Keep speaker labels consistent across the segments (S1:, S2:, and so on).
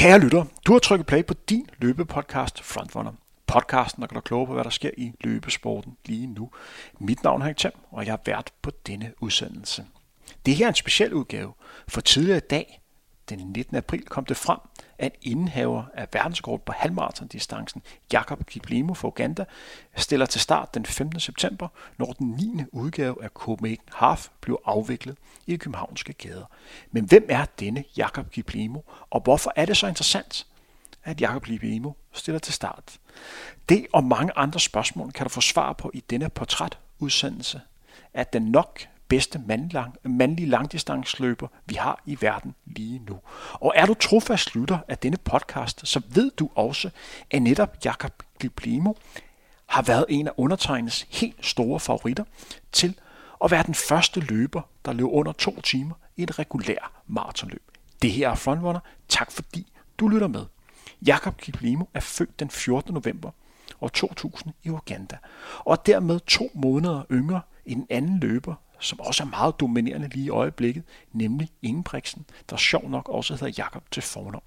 S1: Kære lytter, du har trykket play på din løbepodcast Frontrunner. Podcasten, der gør dig klogere på, hvad der sker i løbesporten lige nu. Mit navn er Henrik Thiem, og jeg er vært på denne udsendelse. Det her er en speciel udgave, for tidligere i dag, den 19. april, kom det frem, at indehaver af verdensrekord på halvmarathondistancen, Jakob Kiplimo fra Uganda, stiller til start den 15. september, når den 9. udgave af Copenhagen Half bliver afviklet i de københavnske gader. Men hvem er denne Jakob Kiplimo, og hvorfor er det så interessant, at Jakob Kiplimo stiller til start? Det og mange andre spørgsmål kan du få svar på i denne portrætudsendelse af den nok bedste mandlige langdistanceløber, vi har i verden lige nu. Og er du trofast lytter af denne podcast, så ved du også, at netop Jakob Kiplimo har været en af undertegnedes helt store favoritter til at være den første løber, der løb under 2 timer i et regulært maratonløb. Det her er Frontrunner. Tak fordi du lytter med. Jakob Kiplimo er født den 14. november år 2000 i Uganda, og dermed 2 måneder yngre end en anden løber, som også er meget dominerende lige i øjeblikket, nemlig Ingebrigtsen, der sjov nok også hedder Jakob til fornavn.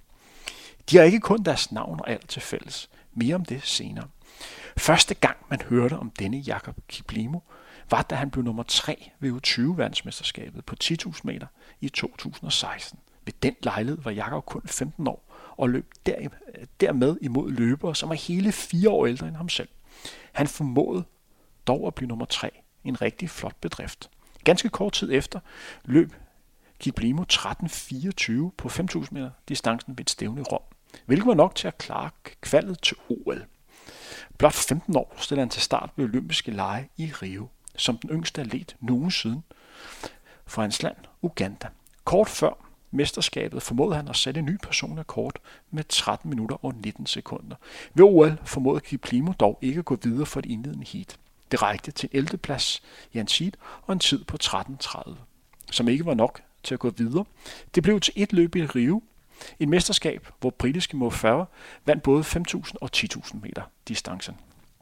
S1: De har ikke kun deres navn og alder til fælles. Mere om det senere. Første gang man hørte om denne Jakob Kiplimo, var da han blev nummer 3 ved U20-verdensmesterskabet på 10.000 meter i 2016. Ved den lejlighed var Jakob kun 15 år og løb dermed imod løbere, som var hele 4 år ældre end ham selv. Han formåede dog at blive nummer 3. En rigtig flot bedrift. Ganske kort tid efter løb Kiplimo 13.24 på 5.000 meter distancen ved et stævne i Rom, hvilket var nok til at klare kvalet til OL. Blot 15 år stillede han til start ved olympiske lege i Rio, som den yngste atlet nogensinde fra hans land, Uganda. Kort før mesterskabet formåede han at sætte en ny personlig rekord med 13 minutter og 19 sekunder. Ved OL formåede Kiplimo dog ikke at gå videre for det indledende heat. Det rækte til en 11. plads i hans heat og en tid på 13.30, som ikke var nok til at gå videre. Det blev til et løb i Rio, et mesterskab, hvor britiske Mo Farah vandt både 5.000 og 10.000 meter distancen.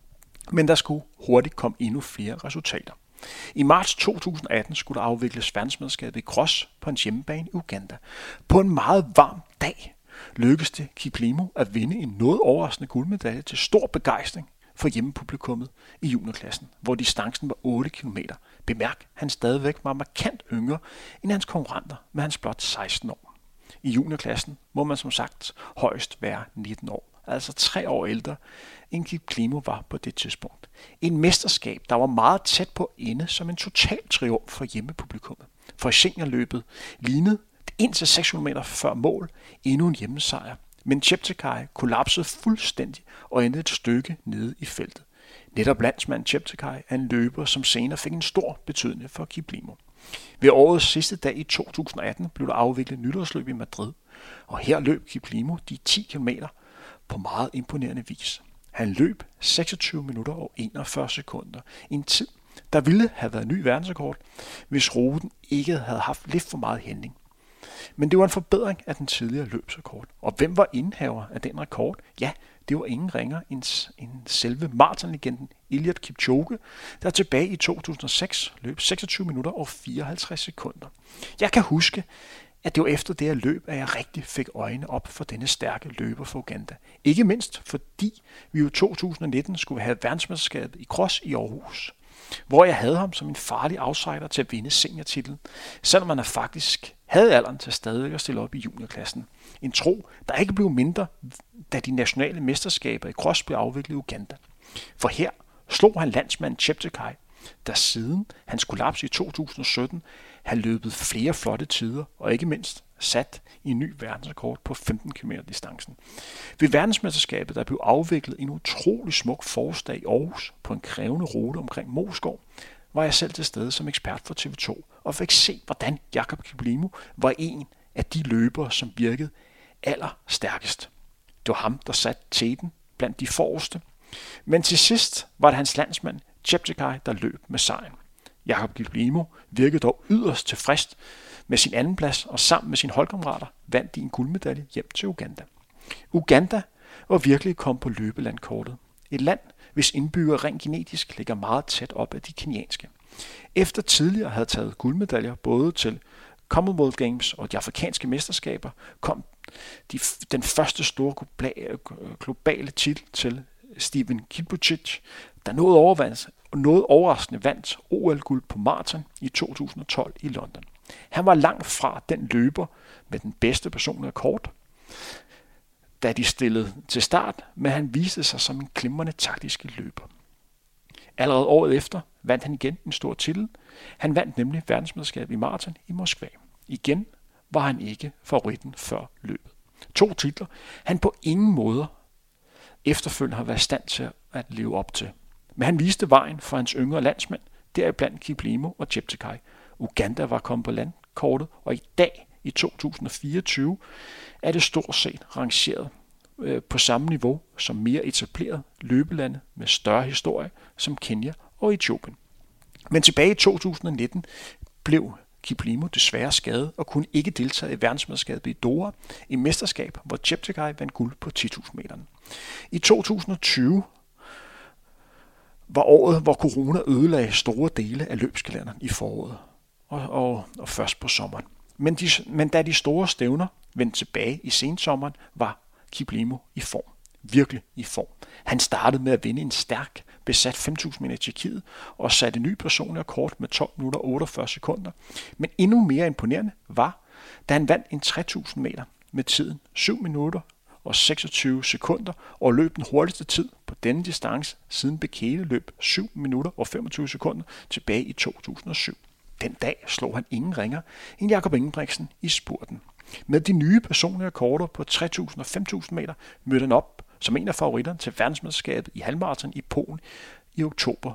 S1: Men der skulle hurtigt komme endnu flere resultater. I marts 2018 skulle der afvikles verdensmesterskabet i cross på hans hjemmebane i Uganda. På en meget varm dag lykkedes det Kiplimo at vinde en noget overraskende guldmedalje til stor begejstring for hjemmepublikummet i juniorklassen, hvor distancen var 8 km. Bemærk, han stadigvæk var markant yngre end hans konkurrenter med hans blot 16 år. I juniorklassen må man som sagt højst være 19 år, altså 3 år ældre end Kiplimo var på det tidspunkt. En mesterskab, der var meget tæt på at ende som en total triumf for hjemmepublikummet. For i seniorløbet lignede det indtil 600 meter før mål endnu en hjemmesejr. Men Cheptegei kollapsede fuldstændig og endte et stykke nede i feltet. Netop landsmanden Cheptegei er en løber, som senere fik en stor betydning for Kiplimo. Ved årets sidste dag i 2018 blev der afviklet nytårsløb i Madrid, og her løb Kiplimo de 10 km på meget imponerende vis. Han løb 26 minutter og 41 sekunder, en tid, der ville have været ny verdensrekord, hvis ruten ikke havde haft lidt for meget hænding. Men det var en forbedring af den tidligere løbsrekord. Og hvem var indehaver af den rekord? Ja, det var ingen ringer end selve maratonlegenden Eliud Kipchoge, der tilbage i 2006 løb 26 minutter og 54 sekunder. Jeg kan huske, at det var efter det her løb, at jeg rigtig fik øjnene op for denne stærke løber for Uganda. Ikke mindst fordi vi i 2019 skulle have verdensmesterskabet i cross i Aarhus, hvor jeg havde ham som en farlig outsider til at vinde seniortitlen, selvom han faktisk havde alderen til stadig at stille op i juniorklassen. En tro, der ikke blev mindre, da de nationale mesterskaber i cross blev afviklet i Uganda. For her slog han landsmanden Cheptegei, der siden hans kollaps i 2017 havde løbet flere flotte tider og ikke mindst sat i en ny verdensrekord på 15 km distancen. Ved verdensmesterskabet, der blev afviklet en utrolig smuk forårsdag i Aarhus på en krævende rute omkring Moskov, var jeg selv til stede som ekspert for TV2 og fik se, hvordan Jakob Kiplimo var en af de løbere, som virkede allerstærkest. Det var ham, der satte teten blandt de forreste. Men til sidst var det hans landsmand Cheptegei, der løb med sejren. Jakob Kiplimo virkede dog yderst tilfreds med sin andenplads, og sammen med sine holdkammerater vandt de en guldmedalje hjem til Uganda. Uganda var virkelig kommet på løbelandkortet. Et land, hvis indbyggere rent genetisk ligger meget tæt op af de kenyanske. Efter tidligere havde taget guldmedaljer både til Commonwealth Games og de afrikanske mesterskaber, kom den første store globale titel til Steven Kiprusic, der noget overraskende vandt OL-guld på maraton i 2012 i London. Han var langt fra den løber med den bedste personlige rekord, da de stillede til start, men han viste sig som en glimrende taktiske løber. Allerede året efter vandt han igen en stor titel. Han vandt nemlig verdensmesterskabet i maraton i Moskva. Igen var han ikke favoritten før løbet. 2 titler, han på ingen måder efterfølgende har været i stand til at leve op til. Men han viste vejen for hans yngre landsmænd, deriblandt Kiplimo og Cheptegei. Uganda var kommet på landkortet, og i dag, i 2024, er det stort set rangeret på samme niveau som mere etablerede løbelande med større historie som Kenya og Etiopien. Men tilbage i 2019 blev Kiplimo desværre skadet og kunne ikke deltage i verdensmesterskabet i Doha, et mesterskab, hvor Cheptegei vandt guld på 10.000 meter. I 2020 var året, hvor corona ødelagde store dele af løbskalenderen i foråret og først på sommeren. Men da de store stævner vendte tilbage i sensommeren, var Kiplimo i form. Virkelig i form. Han startede med at vinde en stærk besat 5.000 meter i Tjekkiet og satte ny personlig rekord med 12 minutter og 48 sekunder. Men endnu mere imponerende var, da han vandt en 3.000 meter med tiden 7 minutter og 26 sekunder og løb den hurtigste tid på denne distance siden Bekele løb 7 minutter og 25 sekunder tilbage i 2007. Den dag slog han ingen ringer end Jakob Ingebrigtsen i spurten. Med de nye personlige rekorder på 3.000 og 5.000 meter mødte han op som en af favoritterne til verdensmesterskabet i halvmaraton i Polen i oktober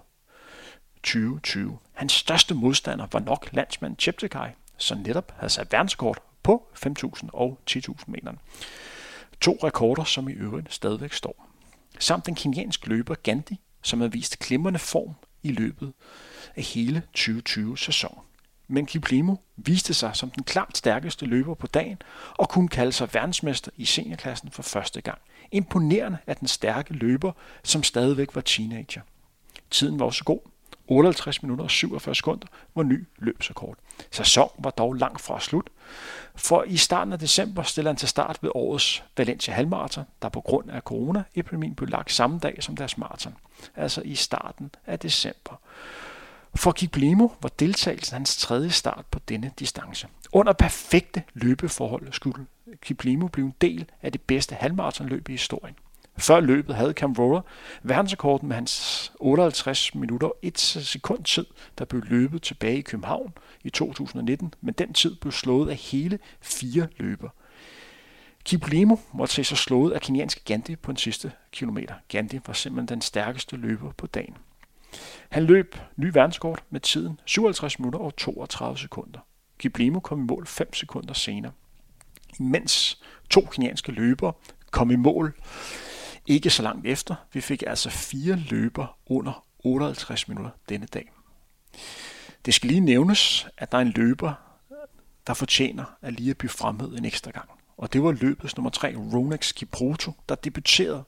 S1: 2020. Hans største modstander var nok landsmanden Cheptegei, som netop havde sat verdensrekord på 5.000 og 10.000 meter. 2 rekorder, som i øvrigt stadigvæk står. Samt den kenyanske løber Gandhi, som havde vist glimrende form i løbet af hele 2020-sæsonen. Men Kiplimo viste sig som den klart stærkeste løber på dagen og kunne kalde sig verdensmester i seniorklassen for første gang. Imponerende af den stærke løber, som stadigvæk var teenager. Tiden var også god. 58 minutter og 47 sekunder var ny løbsrekord. Sæsonen var dog langt fra slut, for i starten af december stillede han til start ved årets Valencia halvmaraton, der på grund af coronaepidemien blev lagt samme dag som deres maraton, altså i starten af december. For Kiplimo var deltagelsen hans 3. start på denne distance. Under perfekte løbeforhold skulle Kiplimo blive en del af det bedste halvmaratonløb i historien. Før løbet havde Cam Roller verdensrekorden med hans 58 minutter og 1 sekund tid, der blev løbet tilbage i København i 2019, men den tid blev slået af hele 4 løber. Kiplimo måtte se sig slået af kenyanske Gandhi på den sidste kilometer. Gandhi var simpelthen den stærkeste løber på dagen. Han løb ny verdenskort med tiden 57 minutter og 32 sekunder. Kiplimo kom i mål 5 sekunder senere. Imens 2 kenyanske løbere kom i mål ikke så langt efter. Vi fik altså 4 løber under 58 minutter denne dag. Det skal lige nævnes, at der er en løber, der fortjener at lige at blive fremhævet en ekstra gang. Og det var løbets nummer 3, Ronex Kipruto, der debuterede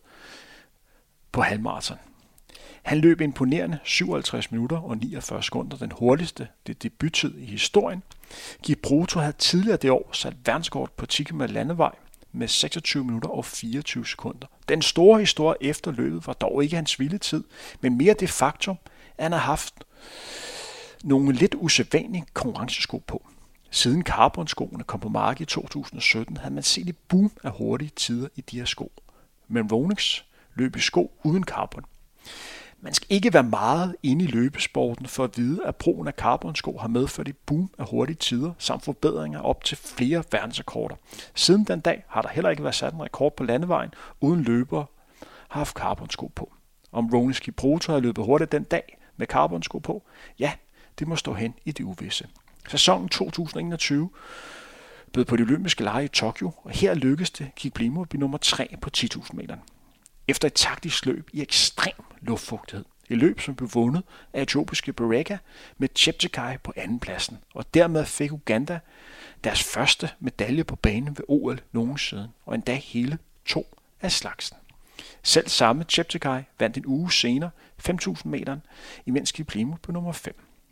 S1: på halvmaraton. Han løb imponerende 57 minutter og 49 sekunder, den hurtigste debuttid i historien. Kipruto havde tidligere det år sat verdenskort på 10 km landevej med 26 minutter og 24 sekunder. Den store historie efter løbet var dog ikke hans vilde tid, men mere det faktum, at han har haft nogle lidt usædvanlige konkurrencesko på. Siden carbonskoene kom på markedet i 2017, havde man set et boom af hurtige tider i de her sko. Men Ronex løb i sko uden carbon. Man skal ikke være meget inde i løbesporten for at vide, at brugen af carbonsko har medført et boom af hurtige tider samt forbedringer op til flere verdensrekorder. Siden den dag har der heller ikke været sat en rekord på landevejen, uden løbere har haft carbonsko på. Om Ronex Kipruto har løbet hurtigt den dag med carbonsko på, ja, det må stå hen i det uvisse. Sæsonen 2021 blev på de olympiske lege i Tokyo, og her lykkedes det Kiplimo at blive nummer 3 på 10.000 meter. Efter et taktisk løb i ekstrem luftfugtighed. Et løb, som blev vundet af etiopiske Bereka med Cheptegei på andenpladsen. Og dermed fik Uganda deres første medalje på banen ved OL nogensinde, og endda hele 2 af slagsen. Selv samme Cheptegei vandt en uge senere 5.000 meter, imens Kiplimo på nummer 5.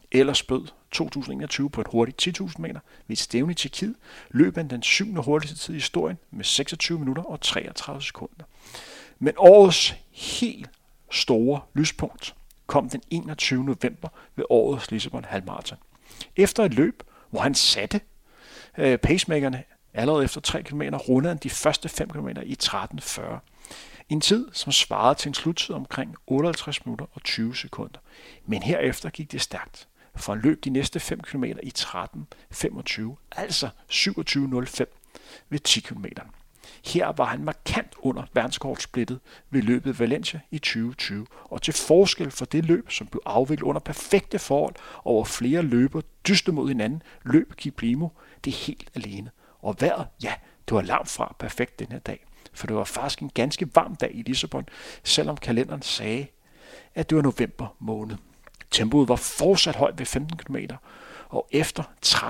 S1: Ellers bød 2021 på et hurtigt 10.000 meter ved et stævne i Tjekkiet, løb han den 7. hurtigste tid i historien med 26 minutter og 33 sekunder. Men årets helt store lyspunkt kom den 21. november ved årets Lissabon halvmarathon. Efter et løb, hvor han satte pacemakerne allerede efter 3 km, rundede han de første 5 km i 13.40. En tid, som svarede til en sluttid omkring 58 minutter og 20 sekunder. Men herefter gik det stærkt, for han løb de næste 5 km i 13.25, altså 27.05 ved 10 km. Her var han markant under verdensrekordsplittet ved løbet Valencia i 2020, og til forskel for det løb, som blev afviklet under perfekte forhold over flere løber dyste mod hinanden, løb Kiplimo det helt alene. Og vejret, ja, det var langt fra perfekt den her dag, for det var faktisk en ganske varm dag i Lissabon, selvom kalenderen sagde, at det var november måned. Tempoet var fortsat højt ved 15 km, og efter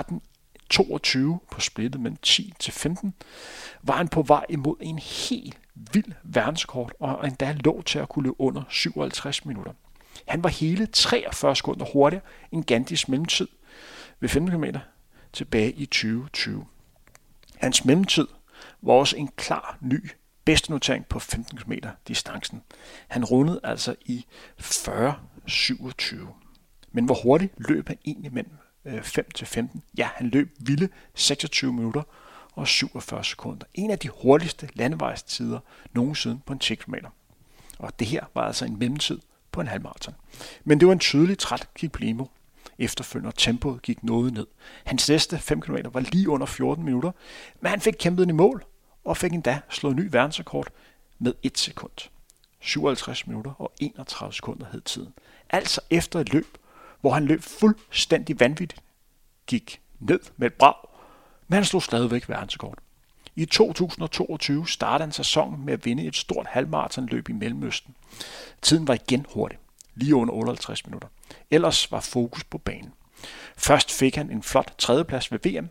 S1: 13.22 på splittet mellem 10 til 15, var han på vej imod en helt vild verdensrekord, og endda lå til at kunne løbe under 57 minutter. Han var hele 43 sekunder hurtigere end Gandhis mellemtid ved 15 km tilbage i 2020. Hans mellemtid var også en klar ny bedste notering på 15 km distancen. Han rundede altså i 40.27. Men hvor hurtigt løb han egentlig mellem 5 til 15? Ja, han løb vilde 26 minutter og 47 sekunder. En af de hurtigste landevejstider nogensinde på en 10 km. Og det her var altså en mellemtid på en halvmarathon. Men det var en tydelig træt Kiplimo. Efterfølgende tempoet gik noget ned. Hans næste 5 km var lige under 14 minutter, men han fik kæmpet den i mål og fik endda slået ny verdensrekord med 1 sekund. 57 minutter og 31 sekunder hed tiden. Altså efter et løb, hvor han løb fuldstændig vanvittigt, gik ned med et brag, men han slog stadigvæk verdensrekord. I 2022 startede han sæsonen med at vinde et stort halvmarathonløb i Mellemøsten. Tiden var igen hurtig, lige under 58 minutter. Ellers var fokus på banen. Først fik han en flot tredjeplads ved VM,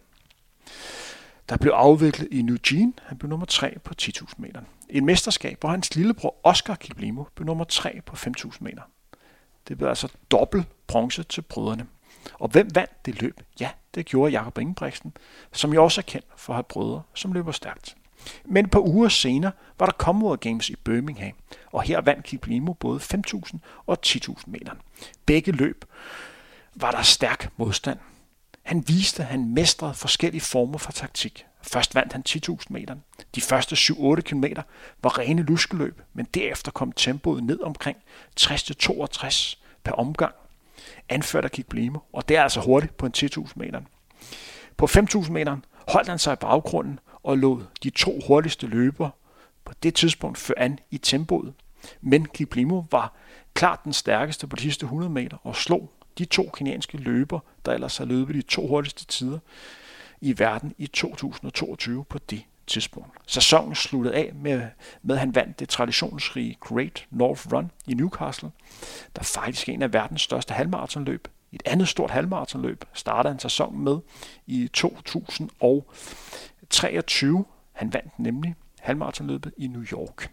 S1: der blev afviklet i Eugene. Han blev nummer 3 på 10.000 meter. Et mesterskab, hvor hans lillebror Oscar Kiplimo blev nummer 3 på 5.000 meter. Det blev altså dobbelt bronze til brødrene. Og hvem vandt det løb? Ja, det gjorde Jakob Ingebrigtsen, som jo også er kendt for at have brødre, som løber stærkt. Men et par uger senere var der Commonwealth Games i Birmingham, og her vandt Kiplimo både 5.000 og 10.000 meter. Begge løb var der stærk modstand. Han viste, at han mestrede forskellige former for taktik. Først vandt han 10.000 meter. De første 7-8 km var rene luskeløb, men derefter kom tempoet ned omkring 60-62 per omgang, anført af Kiplimo, og det er altså hurtigt på en 10.000 meter. På 5.000 meter holdt han sig i baggrunden og lod de 2 hurtigste løbere på det tidspunkt føre an i tempoet, men Kiplimo var klart den stærkeste på de sidste 100 meter og slog de 2 kenyanske løbere, der ellers har løbet de 2 hurtigste tider i verden i 2022 på det tidspunkt. Sæsonen sluttede af med at han vandt det traditionsrige Great North Run i Newcastle, der faktisk er en af verdens største halvmarathonløb. Et andet stort halvmarathonløb startede han sæsonen med i 2023. Han vandt nemlig halvmarathonløbet i New York.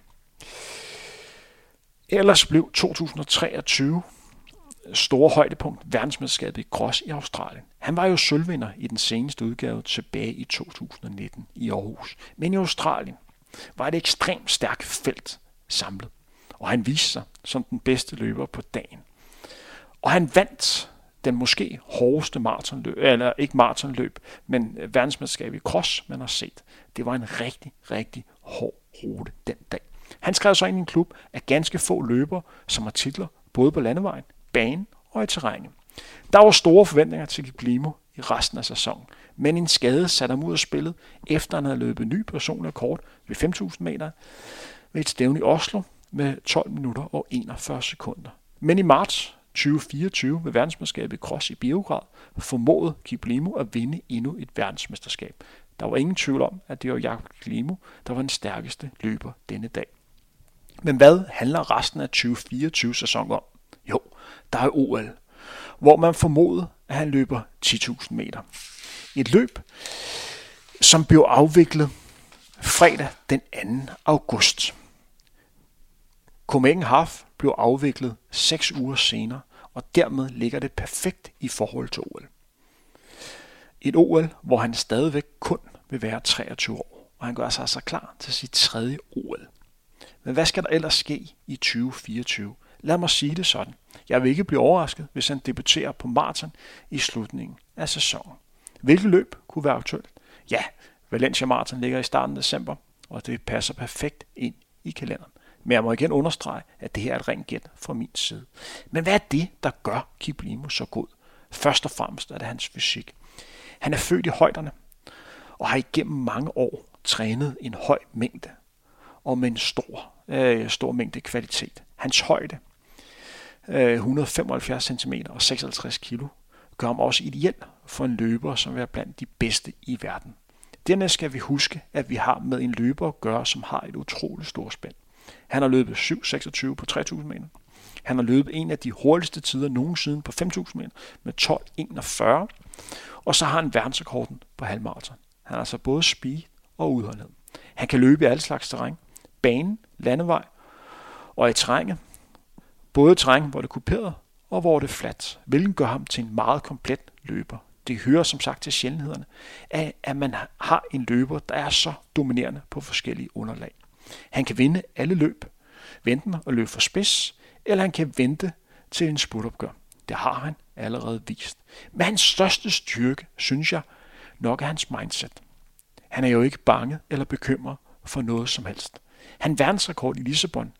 S1: Ellers blev 2023 store højdepunkt verdensmesterskabet i cross i Australien. Han var jo sølvvinder i den seneste udgave tilbage i 2019 i Aarhus. Men i Australien var et ekstremt stærkt felt samlet, og han viste sig som den bedste løber på dagen. Og han vandt den måske hårdeste maratonløb, eller ikke maratonløb, men verdensmesterskab i cross, man har set. Det var en rigtig, rigtig hård rute den dag. Han skrev så ind i en klub af ganske få løbere, som har titler både på landevejen, banen og i terrænet. Der var store forventninger til Kiplimo i resten af sæsonen, men en skade satte ham ud af spillet, efter han havde løbet ny personlig rekord ved 5.000 meter ved et stævne i Oslo med 12 minutter og 41 sekunder. Men i marts 2024 ved verdensmesterskabet i cross i Beograd formåede Kiplimo at vinde endnu et verdensmesterskab. Der var ingen tvivl om, at det var Jakob Kiplimo, der var den stærkeste løber denne dag. Men hvad handler resten af 2024-sæsonen om? Jo, der er OL, hvor man formodede, at han løber 10.000 meter. Et løb, som blev afviklet fredag den 2. august. Copenhagen Half blev afviklet 6 uger senere, og dermed ligger det perfekt i forhold til OL. Et OL, hvor han stadigvæk kun vil være 23 år, og han gør sig altså klar til sit 3. OL. Men hvad skal der ellers ske i 2024? Lad mig sige det sådan. Jeg vil ikke blive overrasket, hvis han debuterer på maraton i slutningen af sæsonen. Hvilket løb kunne være aktuelt? Ja, Valencia Marathon ligger i starten af december, og det passer perfekt ind i kalenderen. Men jeg må igen understrege, at det her er et rent gæt fra min side. Men hvad er det, der gør Kiplimo så god? Først og fremmest er det hans fysik. Han er født i højderne, og har igennem mange år trænet en høj mængde, og med en stor mængde kvalitet. Hans højde, 175 cm og 56 kg, gør ham også ideel for en løber, som er blandt de bedste i verden. Dernæst skal vi huske, at vi har med en løber at gøre, som har et utroligt stort spænd. Han har løbet 7.26 på 3.000 meter. Han har løbet en af de hurtigste tider nogensinde på 5.000 meter med 12.41. Og så har han verdensrekorden på halvmaraton. Han har altså både speed og udholdenhed. Han kan løbe i alle slags terræn. Banen, landevej og i terrænet. Både terræn, hvor det er kuperet og hvor det er fladt, hvilket gør ham til en meget komplet løber. Det hører som sagt til sjældenhederne, at man har en løber, der er så dominerende på forskellige underlag. Han kan vinde alle løb, vente og løbe for spids, eller han kan vente til en spurtopgør. Det har han allerede vist. Men hans største styrke, synes jeg, nok er hans mindset. Han er jo ikke bange eller bekymret for noget som helst. Han verdensrekord i Lissabon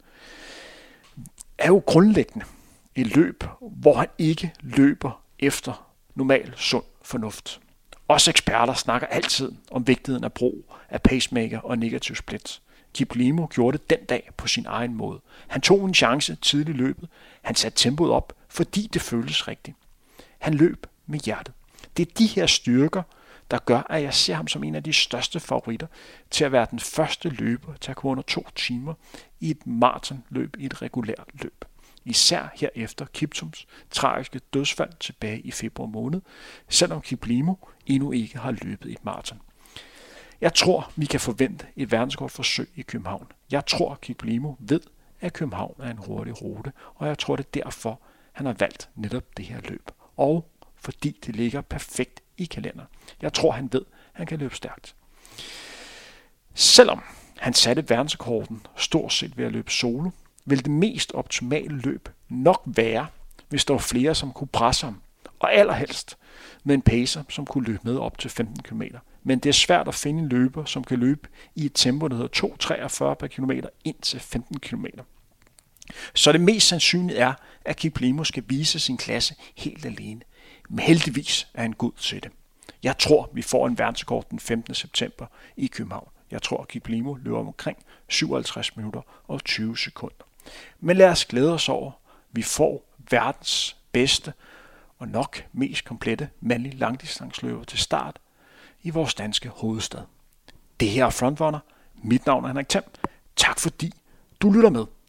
S1: er jo grundlæggende et løb, hvor han ikke løber efter normal, sund fornuft. Også eksperter snakker altid om vigtigheden af brug af pacemaker og negativ split. Kiplimo gjorde det den dag på sin egen måde. Han tog en chance tidligt i løbet. Han satte tempoet op, fordi det føltes rigtigt. Han løb med hjertet. Det er de her styrker, der gør, at jeg ser ham som en af de største favoritter til at være den første løber til at komme under 2 timer i et maratonløb i et regulært løb. Især herefter Kiptums tragiske dødsfald tilbage i februar måned, selvom Kiplimo endnu ikke har løbet et maraton. Jeg tror, vi kan forvente et verdensrekordforsøg i København. Jeg tror, Kiplimo ved, at København er en hurtig rute, og jeg tror, det er derfor, han har valgt netop det her løb. Og fordi det ligger perfekt i kalenderen. Jeg tror, han ved, at han kan løbe stærkt. Selvom han satte verdensrekorden stort set ved at løbe solo, vil det mest optimale løb nok være, hvis der var flere, som kunne presse ham, og allerhelst med en pacer, som kunne løbe med op til 15 km. Men det er svært at finde en løber, som kan løbe i et tempo, der hedder 2,43 per kilometer indtil 15 km. Så det mest sandsynlige er, at Kiplimo skal vise sin klasse helt alene. Men heldigvis er han god til det. Jeg tror, vi får en verdensrekord den 15. september i København. Jeg tror, at Kiplimo løber omkring 57 minutter og 20 sekunder. Men lad os glæde os over, vi får verdens bedste og nok mest komplette mandlige langdistanceløber til start i vores danske hovedstad. Det her er Frontrunner. Mit navn er Henrik Thiem. Tak fordi du lytter med.